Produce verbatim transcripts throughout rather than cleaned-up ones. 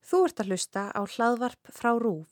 Þú ert að hlusta á hlaðvarp frá RÚV.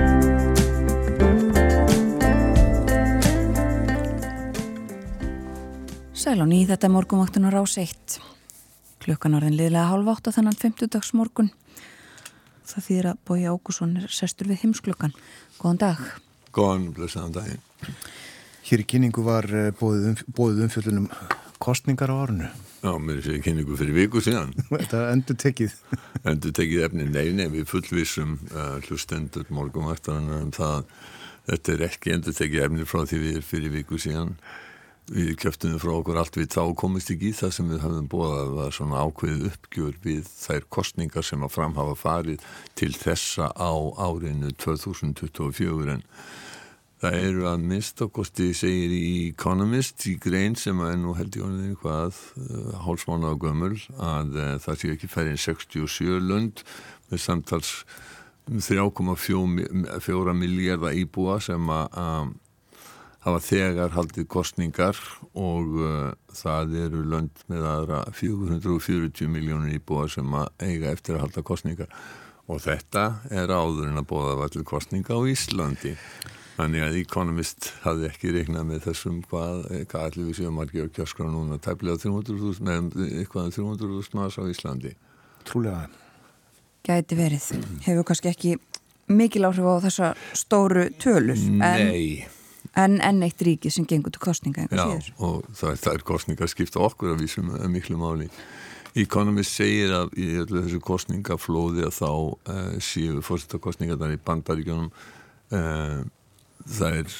Sæl og ný, þetta er morgunvaktin á Rás eitt. Klukkan orðin liðlega hálf átta þennan fimmtudags morgun. Það þýðir að Bogi Ágússon er sestur við heimsklukkan. Góðan dag. Góðan, blessaðan daginn. Hér í kynningu var boðið, um, boðið umfjöllunum kostningar á árinu. Já, mér sé kynningu fyrir viku síðan. Þetta endur tekið. Endur tekið efni, nei, nei, við fullvissum uh, hlustendur morgunvaktarinnar um það. Þetta er ekki endur tekið efni frá því við fyrir viku síðan. Við kjöptum frá okkur allt við þá komist ekki í það sem við hafðum boðað var svona ákveðið uppgjör við þær kostningar sem að fram hafa farið til þessa á árinu tvö þúsund tuttugu og fjögur en það eru að minnsta kosti segir í Economist í grein sem er nú held ég orðið eitthvað uh, hálfsmánaða gömul að uh, það sé ekki færið sextíu og sjö lönd með samtals þrjú komma fjögur milljarða íbúa sem að um, hafa þegar haldið kostningar og uh, það eru lönd með aðra fjögur hundruð fjörutíu milljónir íbúa sem að eiga eftir að halda kostningar og þetta er áður en að boða var til kostninga á Íslandi. Þannig að Economist hafði ekki reiknað með þessum hvað, hvað allir við séum margir á kjörskrá núna, tæplega þrjú hundruð þúsund, með eitthvað þrjú hundruð þúsund manns á Íslandi. Trúlega. Gæti verið. Hefur kannski ekki mikil áhrif á þessa stóru tölur. Nei. En enn eitt ríki sem gengur til kostninga einhver síður. Já, og það, það er kostningar skipta okkur að vísum miklu máli. Economist segir að í öllu þessu kostningaflóði að þá uh, séu forsetakostningar þar í Bandaríkjunum uh, það er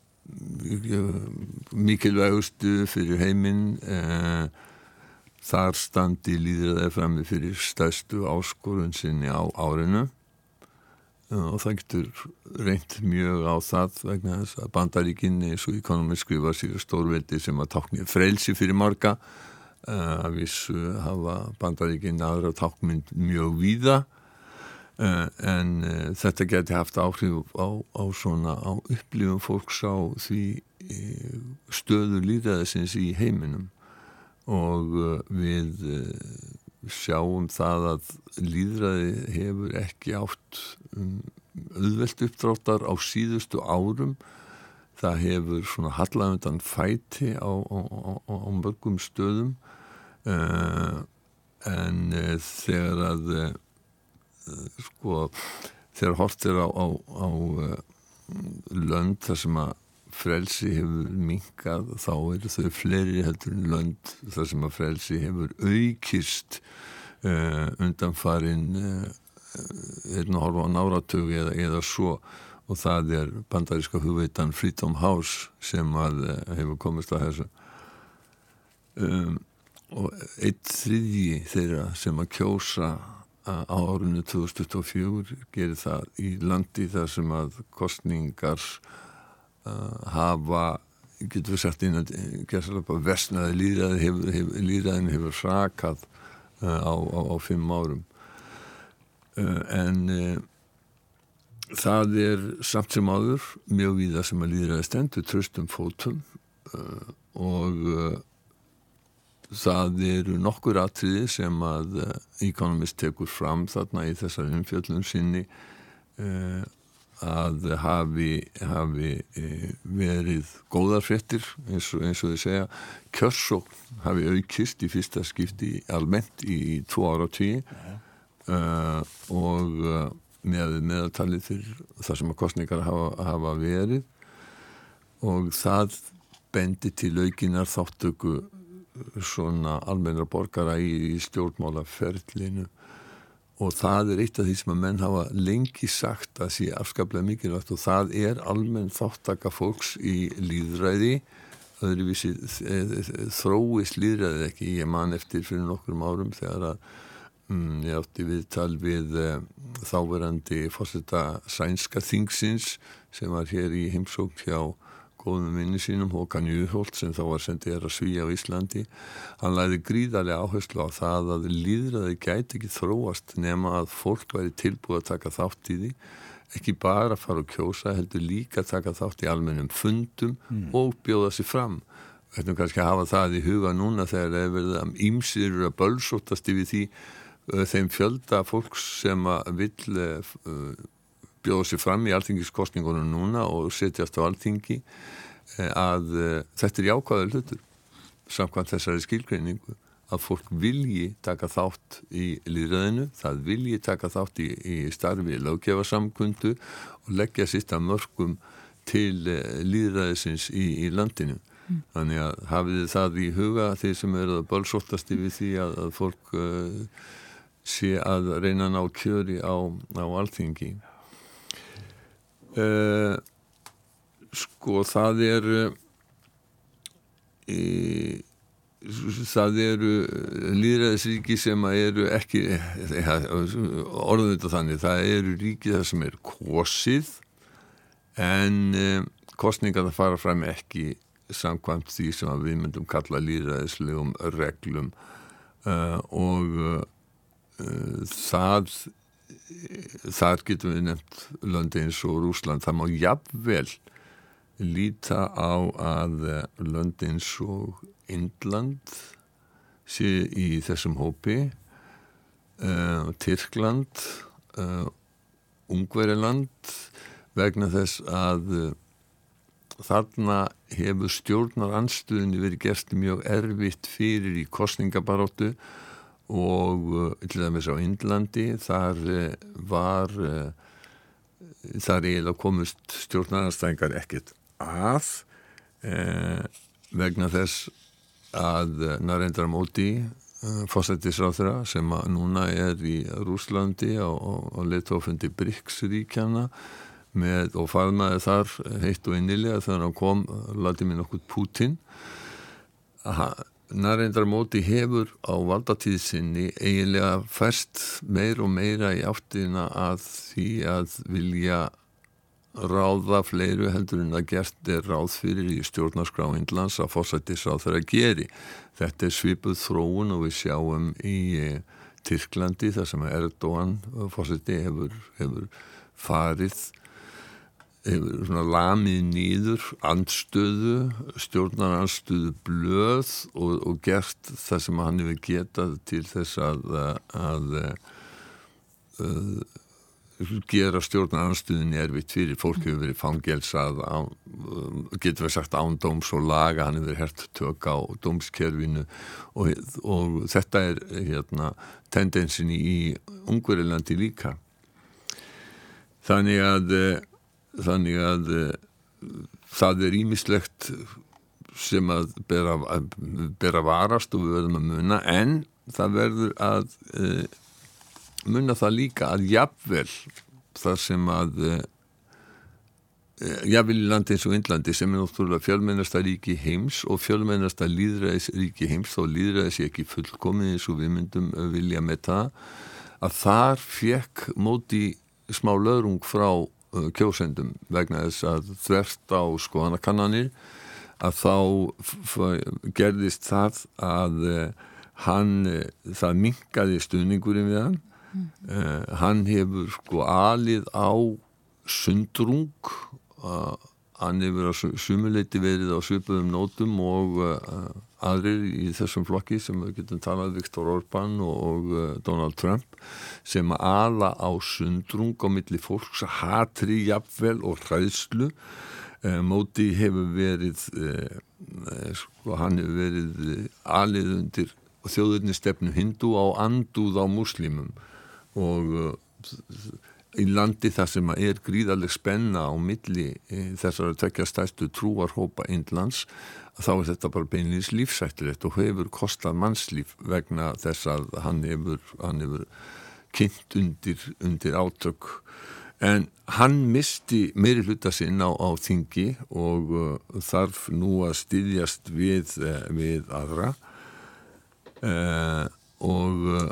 mikilvægustu fyrir heiminn uh, þar standi lýðræði frammi fyrir stærstu áskorun sinni á árinu uh, og það getur reynt mjög á það vegna þess að Bandaríkin eins og Economist skrifa sér stórveldi sem að tákni frelsi fyrir marga uh, að vissu hafa Bandaríkin aðra tákmynd mjög víða Uh, en uh, þetta geti haft áhrif á, á svona á upplifum fólks á því uh, stöðu lýðræðisins í heiminum og uh, við uh, sjáum það að lýðræði hefur ekki átt um, auðvelt uppdráttar á síðustu árum. Það hefur svona hallað undan fæti á, á, á, á mörgum stöðum uh, en uh, þegar að uh, sko, þegar hort er á, á, á lönd þar sem að frelsi hefur minkað, þá eru þau fleiri heldur en lönd þar sem að frelsi hefur aukist uh, undanfarin uh, einn og hálfan áratug eða, eða svo og það er bandaríska hugveitan Freedom House sem að uh, hefur komist að þessu um, og einn þriðji þeirra sem að kjósa á árinu tvö þúsund tuttugu og fjögur gerir það í landi þar sem að kostningar uh, hafa, getur við sagt inn að versnaði lýðræði hefur, hefur, lýðræðin hefur hrakað uh, á, á, á fimm árum. Uh, en uh, það er samt sem áður mjög víða sem að lýðræði stendur traustum fótum uh, og uh, það eru nokkur atriði sem að Economist tekur fram þarna í þessari umfjöllun sinni uh, að hafi, hafi uh, verið góðar fréttir eins og, eins og þau segja kjörsókn hafi aukist í fyrsta skipti almennt í, í tvo áratugi uh, og uh, með meðaltalið fyrir það sem að kostningar hafa, hafa verið og það bendi til aukinnar þáttöku svona almennra borgara í stjórnmálaferlinu og það er eitt af því sem að menn hafa lengi sagt að sé afskaplega mikilvægt og það er almenn þáttaka fólks í lýðræði öðruvísi þróist lýðræði ekki, ég man eftir fyrir nokkrum árum þegar að mm, ég átti viðtal við uh, þáverandi forseta sænska þingsins sem var hér í heimsókn hjá góðum vinni sínum, Håkan Juholt sem þá var sendið að Svíja á Íslandi. Hann lagði gríðarlega áherslu á það að lýðræði gæti ekki þróast nema að fólk væri tilbúið að taka þátt í því, ekki bara fara og kjósa, heldur líka taka þátt í almennum fundum mm. og bjóða sig fram. Við ætlum kannski að hafa það í huga núna þegar það er verið að ýmsir að bölsóttast yfir því þeim fjölda fólks sem að vill bjóða sér fram í alþingiskosningunum núna og setjast á alþingi að þetta er jákvæður hlutur samkvæmt þessari skilgreiningu að fólk vilji taka þátt í lýðræðinu, það vilji taka þátt í, í starfi löggjafarsamkundu og leggja sitt að mörkum til lýðræðisins í, í landinu. Mm. Þannig að hafið þið það í huga þeir sem eru að bölsóttast yfir því að, að fólk uh, sé að reyna að ná kjöri á, á alþingi. Uh, sko það er í, það eru lýðræðisríki sem eru ekki orðum þetta þannig, það eru ríki þar sem er kosið en um, kosningar það fara fram ekki samkvæmt því sem við myndum kalla lýðræðislegum reglum uh, og uh, það þar getum við nefnt lönd eins og Rússland. Það má jafnvel líta á að lönd eins og Indland sé í þessum hópi, uh, Tyrkland, uh, Ungverjaland, vegna þess að uh, þarna hefur stjórnarandstöðunni verið gert mjög erfitt fyrir í kosningabaráttu og uh, til dæmis á Indlandi þar uh, var uh, þar eiginlega komust stjórnarandstæðingar ekkert að uh, vegna þess að Narendra Modi uh, forsætisráðherra sem að núna er í Rússlandi á, á, á leiðtogafundi BRICS-ríkjanna með og faðmaði þar heitt og innilega þegar hann kom Vladimir nokkuð Putin. Aha, Narendra Modi hefur á valdatíð sinni eiginlega færst meir og meira í áttina að því að vilja ráða fleiru heldur en að gert er ráð fyrir í stjórnarskrá Indlands að forsætisráðherra geri. Þetta er svipuð þróun og við sjáum í Tyrklandi þar sem Erdogan forsæti hefur, hefur farið hefur svona lamið nýður andstöðu, stjórnarandstöðu blöð og, og gert það sem hann hefur getað til þess að að, að gera stjórnarandstöðunni erfitt fyrir. Fólk hefur verið fangelsað á, getur við sagt án dóms og laga, hann hefur verið hert tök á dómskerfinu og, og þetta er hérna tendensin í Ungverjalandi líka. Þannig að þannig að það er ýmislegt sem að bera, að bera varast og við verðum að muna en það verður að munna það líka að jafnvel þar sem að jafnvel í landi eins og Indlandi sem er náttúrulega fjölmennasta ríki heims og fjölmennasta lýðræðisríki heims þó lýðræðis ekki fullkomið eins og við myndum vilja með það að þar fekk Modi smá löðrung frá kjósendum vegna þess að þvert á skoðanakannanir að þá gerðist það að hann, það minnkaði stuðningurinn við hann. Mm. Uh, hann hefur sko alið á sundrung, uh, hann hefur að sumuleyti verið á svipuðum nótum og uh, aðrir í þessum flokki sem við getum talað Viktor Orbán og, og uh, Donald Trump sem að ala á sundrung á milli fólks, hatri jafnvel og hræðslu. Uh, Modi hefur verið, uh, sko hann hefur verið alið undir þjóðurni stefnu hindu á andúð á múslimum og uh, í landi þar sem er gríðarleg spenna á milli e, þessar að tvekja stærstu trúarhópa Indlands þá er þetta bara beinlíns lífsættulegt og hefur kostað mannslíf vegna þess að hann hefur, hann hefur kynnt undir, undir átök en hann misti meiri hluta sinn á, á þingi og uh, þarf nú að styðjast við, uh, við aðra uh, og uh,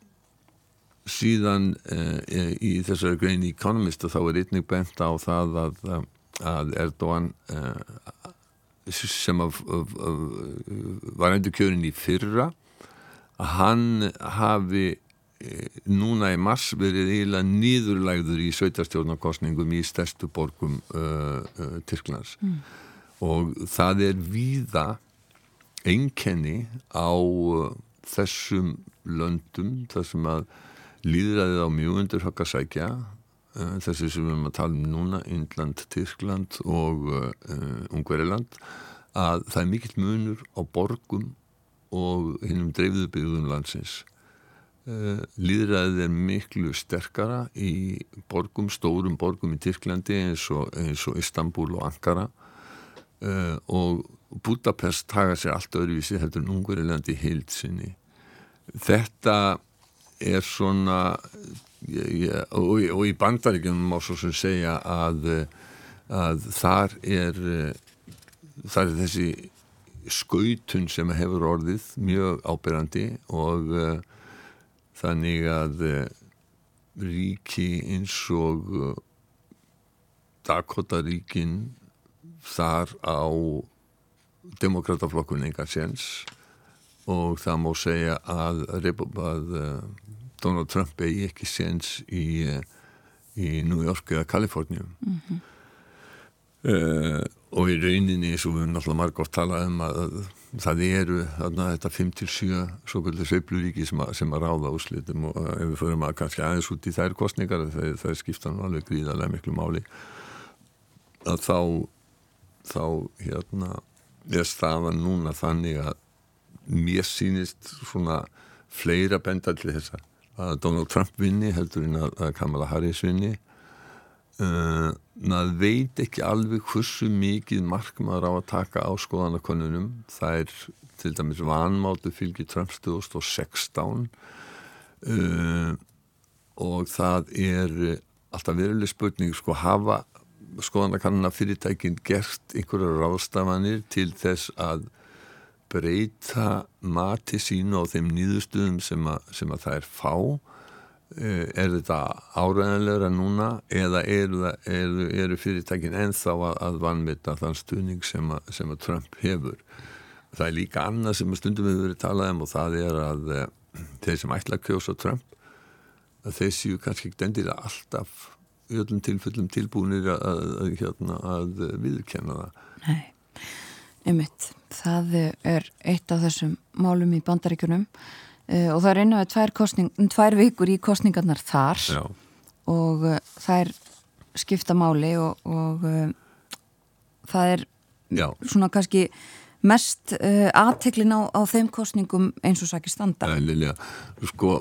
síðan uh, í þessari grein Economist þá er einnig bent á það að, að Erdogan uh, sem að, að, að var endur kjörinn í fyrra að hann hafi uh, núna í mars verið eiginlega niðurlægður í sveitarstjórnarkosningum í stærstu borgum uh, uh, Tyrklands mm. og það er víða einkenni á uh, þessum löndum þar sem að lýðræðið á mjög undir högg að sækja, uh, þessi sem við erum að tala um núna, Indland, Tyrkland og uh, Ungverjaland, að það er mikill munur á borgum og hinnum dreifðu byggðum landsins. Uh, lýðræðið er miklu sterkara í borgum, stórum borgum í Tyrklandi eins og, eins og Istanbul og Ankara uh, og Budapest haga sér allt öðruvísi heldur en Ungverjaland í heild sinni. Þetta er svona ég, ég, og, og í Bandaríkjunum má svo sem segja að, að þar er þar er þessi skautun sem hefur orðið mjög áberandi og uh, þannig að uh, ríki eins og uh, Dakota-ríkin þar á demokrataflokkun engan séns og það má segja að, að uh, Donald Trump eigi ekki séns í, uh, í New York eða Kaliforníu. Mm-hmm. Uh, og í rauninni svo við höfum náttúrulega margótt talað um að, að það eru þarna þetta fimm til sjö svoköldu sveifluríki sem, sem að ráða úrslitum og uh, ef við förum að kannski aðeins út í þær kosningar það, það skipta nú alveg gríðarlega miklu máli að þá þá hérna er staðan núna þannig að mér sýnist svona fleira benda til þess að Donald Trump vinni heldur en að, að Kamala Harris vinni. Uh, maður veit ekki alveg hversu mikið mark maður á að taka á skoðanakönnunum. Það er til dæmis vanmátu fylgi Trumps tvö þúsund og sextán uh, og það er alltaf veruleg spurning sko hafa skoðanakannana fyrirtækin gert einhverjar ráðstafanir til þess að breyta mati sínu á þeim niðurstöðum sem að, sem að það er fá. Er þetta áræðanlegra núna eða eru, eru, eru fyrirtækin ennþá að, að vanmeta þann stuðning sem að, sem að Trump hefur. Það er líka annað sem að stundum við verið talað um og það er að þeir sem ætla að kjósa Trump að þeir séu kannski ekki endilega alltaf í öllum tilfellum tilbúinir að, að, að, hérna, að viðurkenna það. Nei, einmitt. Það er eitt af þessum málum í Bandaríkjunum uh, og það er einu að tvær, kostning, tvær vikur í kostningarnar þar. Já. Og uh, það er skipta máli og, og uh, það er Já. Svona kannski mest uh, athygli á, á þeim kostningum eins og sakir standa. Ja, Lilja, sko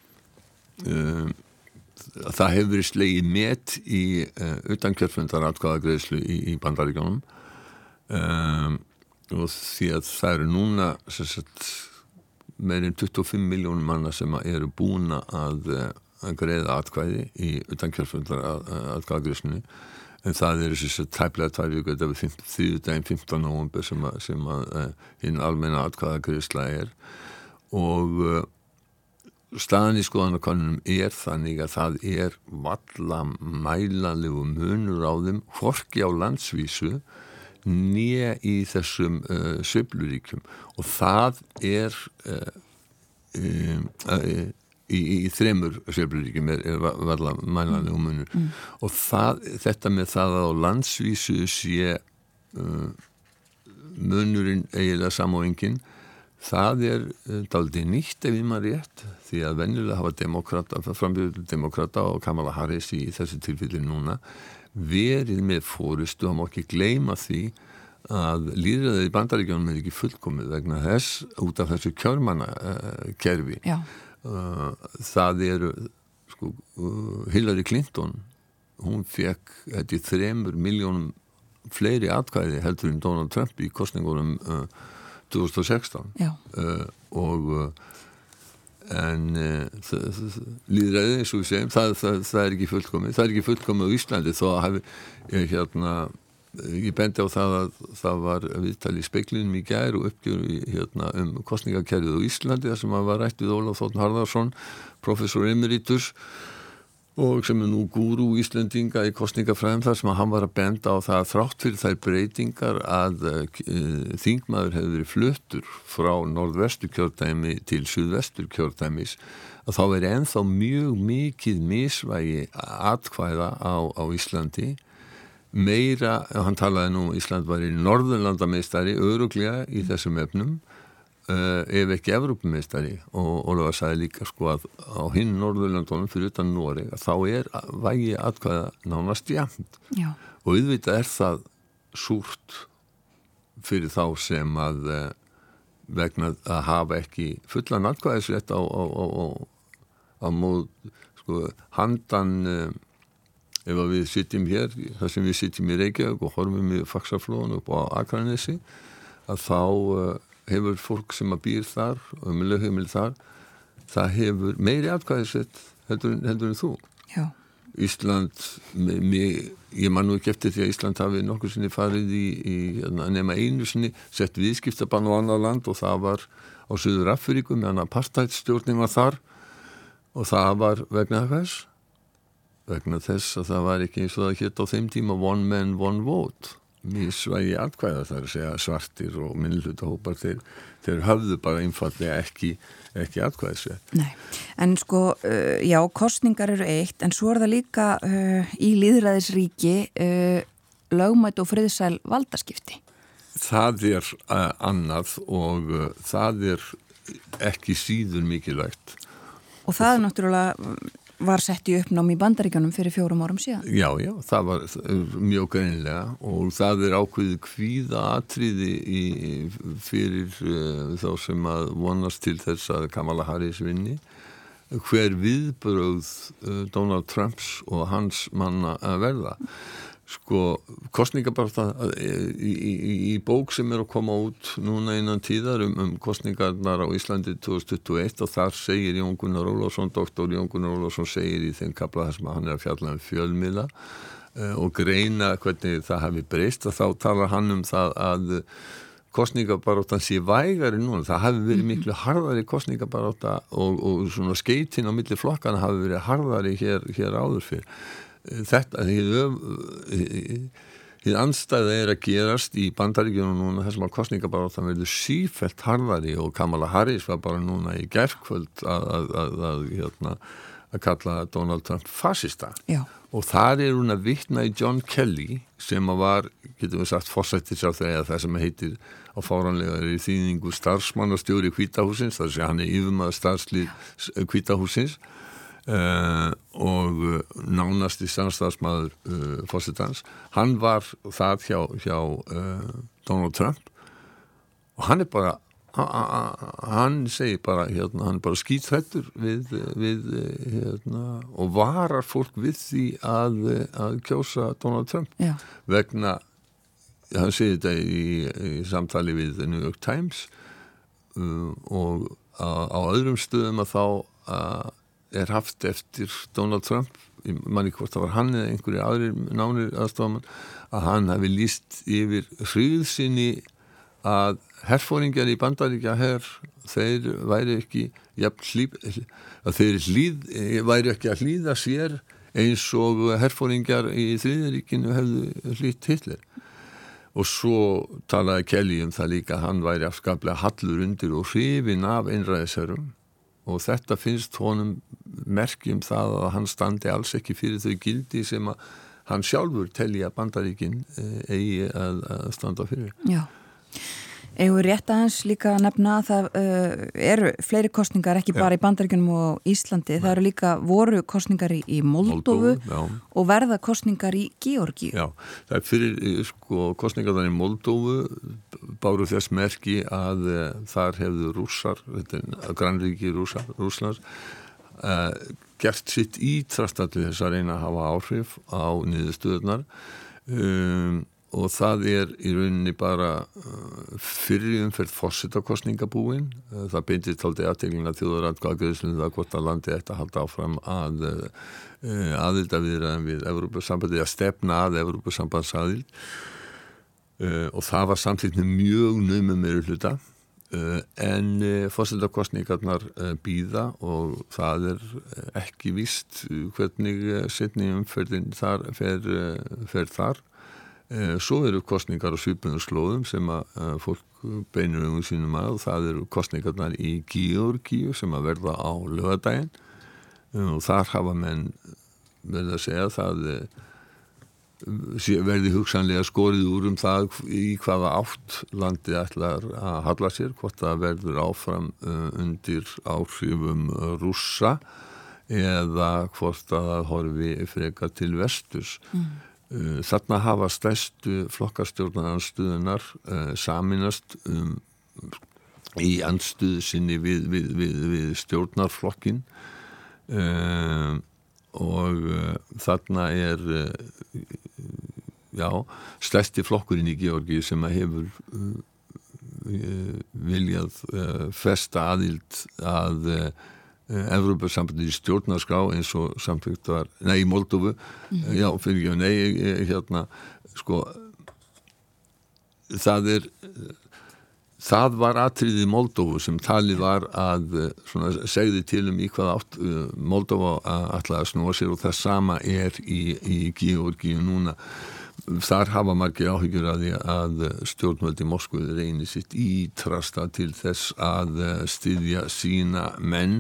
um, það hefur verið slegið met í uh, utankjörfundar atkvæðagreiðslu í, í Bandaríkjunum um, og því að það eru núna sagt, meirinn tuttugu og fimm milljónir manna sem eru búin að, að greiða atkvæði í utankjörfundar atkvæðagreiðslunni en það eru þess að tæplega tvær vikur þetta við þriðjudaginn fimmtánda nóvember sem að, sem að hinn almenna atkvæðagreiðsla er og uh, staðan í skoðanakönnunum er þannig að það er valla mælanlegu munur á þeim hvorki á landsvísu né í þessum uh, sveifluríkjum og það er uh, um, uh, í, í þremur sveifluríkjum er, er valla mælanlegu munur mm. og það, þetta með það á landsvísu sé uh, munurinn eiginlega samóengin. Það er dálítið nýtt ef ég maður rétt því að venjulega hafa demokrata, frambjöður demokrata og Kamala Harris í þessu tilfelli núna verið með fórystu og má ekki gleyma því að lýðræðið í Bandaríkjunum er ekki fullkomið vegna þess út af þessu kjörmannakerfi. Uh, það eru sko, uh, Hillary Clinton hún fekk þetta í þremur miljónum fleiri atkvæði heldur en Donald Trump í kosningunum uh, tvö þúsund og sextán uh, og uh, en uh, lýðræðið eins og við segjum það, það, það er ekki fullkomið það er ekki fullkomið á Íslandi þó að hafi ég, hérna, ég bendi á það að það var viðtal í Speglinum í gær og uppgjör hérna, um kosningakerfið á Íslandi þar sem að var rætt við Ólaf Þ. Harðarson professor emeritus og sem er nú gúrú Íslendinga í kosningafræðum þar sem að hann var að benda á það að þrátt fyrir þær breytingar að uh, þingmaður hefði verið fluttur frá norðvestur kjördæmi til suðvestur kjördæmis að þá er ennþá mjög mikið misvægi atkvæða á, á Íslandi meira, hann talaði nú Ísland var í norðurlandameistari örugglega í þessum efnum uh, ef ekki Evrópumeistari og Ólafur sagði líka sko að á hinn Norðurlöndunum fyrir utan Noreg að þá er vægi atkvæða nánast jafnt. Já. Og auðvitað er það súrt fyrir þá sem að uh, vegna að hafa ekki fullan atkvæðisrétt á, á, á, á, á móð sko handan uh, ef við sitjum hér, þar sem við sitjum í Reykjavík og horfum í Faxaflóðun upp á Akranesi að þá uh, hefur fólk sem að býr þar og umlega þar, það hefur meiri atkvæðisrétt heldur, heldur en þú. Já. Ísland, mig, ég man nú ekki eftir því að Ísland hafi nokkur sinni farið í, í nema einu sinni, sett viðskiptabann á annar land og það var á Suður Afríku meðan apartheidstjórnin var þar og það var vegna þess, vegna þess að það var ekki eins og það hét á þeim tíma one man, one vote. Mísvægi atkvæða þar að segja svartir og minnhlutahópar þeir, þeir höfðu bara einfallega ekki, ekki atkvæðisrétt. Nei, en sko, uh, já, kosningar eru eitt, en svo er það líka uh, í lýðræðisríki uh, lögmætt og friðsæl valdaskipti. Það er uh, annað og uh, það er ekki síður mikilvægt. Og það er náttúrulega var sett í uppnám í Bandaríkjunum fyrir fjórum árum síðan. Já, já, það var mjög greinilega og það er ákveðið kvíða atriði í, fyrir uh, þá sem að vonast til þess að Kamala Harris vinni. Hver viðbrögð uh, Donald Trumps og hans manna að verða. Sko, kosningabaráttan í, í, í bók sem er að koma út núna innan tíðar um, um kosningarnar á Íslandi tvö þúsund tuttugu og eitt og þar segir Jón Gunnar Ólafsson, doktor Jón Gunnar Ólafsson segir í þeim kafla þar sem hann er að fjalla um fjölmiðla uh, og greina hvernig það hafi breyst og þá talar hann um það að kosningabaráttan sé vægari núna. Það hafi verið miklu harðari kosningabarátta og, og svona skeitin á milli flokkana hafi verið harðari hér, hér áður fyrr. Þetta, því andstæða er að gerast í Bandaríkjunum núna þessum að kosningabaráttan verður sífellt harðari og Kamala Harris var bara núna í gærkvöld að, að, að, að, hérna, að kalla Donald Trump fasista. Já. Og þar er hún að vitna í John Kelly sem var, getum við sagt, forsættisráðherra eða það sem heitir á fáranlega í þýðingu starfsmannastjóri Hvíta hússins, þar sem hann er yfirmaður starfslið Hvíta hússins. Uh, og uh, nánasti samstarfsmaður uh, forsetans, hann var það hjá, hjá uh, Donald Trump og hann er bara hann segir bara hérna, hann er bara skítrættur við, við hérna, og varar fólk við því að, að kjósa Donald Trump. Já. Vegna hann segir þetta í, í samtali við The New York Times uh, og á, á öðrum stöðum að þá að er haft eftir Donald Trump, ég man ekki hvort það var hann eða einhverju aðrir nánir aðstofamann, að hann hafi lýst yfir hryggðsinni að herfóringjar í Bandaríkja her, þeir væri ekki jafn hlýð, að þeir hlýð, væri ekki að hlýða sér eins og herfóringjar í Þriðjaríkinu hefðu hlýtt Hitler. Og svo talaði Kelly um það líka, hann væri afskaplega hallur undir og hrifinn af einræðisherrum. Og þetta finnst honum merki um það að hann standi alls ekki fyrir þau gildi sem að hann sjálfur telji að Bandaríkin eigi að, að standa fyrir. Já. Eigum við rétt aðeins líka að nefna að það uh, eru fleiri kosningar ekki bara í Bandaríkjunum og Íslandi, það eru líka voru kosningar í, í Moldóvu og verða kosningar í Georgíu. Já, það er fyrir sko, kosningar í Moldóvu báru þess merki að uh, þar hefðu rússar, þetta er grannríki rússar, Rússlands, uh, gert sitt ítrastandi þess að reyna að hafa áhrif á niðurstöðurnar um, og það er í rauninni bara uh, fyrir umferð forsetakosningabúin. Uh, það beintir tóldi aðteglina þjóðaratkvæðagreiðslunum það hvort að landi ætti að halda áfram að uh, aðildarviðræðum við Evrópusambandið, að stefna að Evrópusambandsaðild uh, og það var samtidig með mjög naumum meirihluta uh, en uh, forsetakosningarnar uh, bíða og það er ekki víst hvernig uh, seinni umferðin þar fer, uh, fer þar. Svo eru kosningar á svipuðum slóðum sem að fólk beinir um sínum að og það eru kosningarnar í Georgíu sem að verða á laugardaginn og þar hafa menn verið að segja það verði hugsanlega skorið úr um það í hvaða átt landið ætlar að halla sér, hvort það verður áfram undir áhrifum Rússa eða hvort að það horfi frekar til vesturs. Mm. Þarna hafa stærstu flokkastjórnarandstöðunar saminast um, í andstöðu sinni við, við, við, við stjórnarflokkin um, og uh, þarna er uh, já, stærsti flokkurinn í Georgíu sem að hefur uh, uh, viljað uh, festa aðild að uh, Evrópusambandið í stjórnarskrá eins og samþykkt var, nei, í Moldóvu mm. uh, já, fyrir ekki, nei, hérna sko það er Það var atriði Moldóvu sem talið var að svona, segði til um í hvað átt Moldóva ætlaði að snúa sér og það sama er í, í Georgíu núna. Þar hafa margir áhyggjur að því að stjórnvöldi Moskvu reyni sitt ítrasta til þess að styðja sína menn.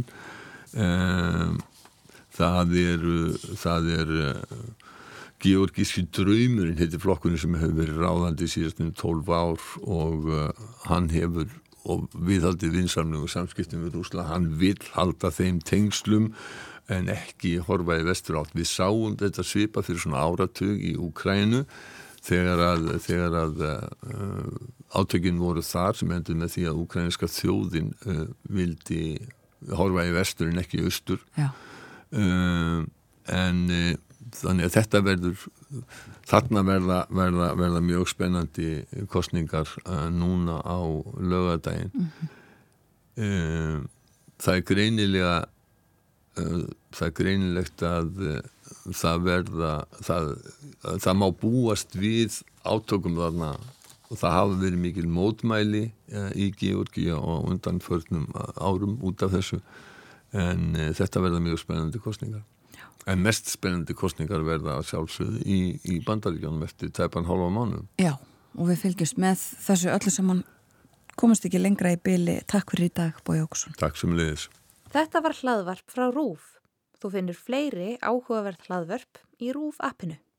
Það er, það er Georgíski draumurinn heitir flokkurinn sem hefur verið ráðandi síðastum tólf ár og uh, hann hefur og viðhaldið vinsamlegu samskiptum við Rússland, hann vill halda þeim tengslum en ekki horfa í vesturátt. Við sáum þetta svipa fyrir svona áratug í Úkraínu þegar að, þegar að uh, átökin voru þar sem endur með því að úkraínska þjóðin uh, vildi horfa í vestur en ekki í austur. Já. Uh, en uh, Þannig að þetta verður, þarna verða, verða, verða mjög spennandi kosningar uh, núna á laugardaginn. Mm-hmm. uh, það er greinilega, uh, það er greinilegt að uh, það verða, það, uh, það má búast við átökum þarna og það hafa verið mikil mótmæli uh, í Georgíu og undanförnum árum út af þessu en uh, þetta verða mjög spennandi kosningar. En mest spennandi kosningar verða að sjálfsögðu í, í Bandaríkjunum eftir tæpan hálfa mánuð. Já, og við fylgjumst með þessu öllu saman komast ekki lengra í bili. Takk fyrir í dag, Bogi Ágústsson. Takk sömuleiðis. Þetta var hlaðvarp frá RÚV. Þú finnur fleiri áhugaverð hlaðvörp í RÚV appinu.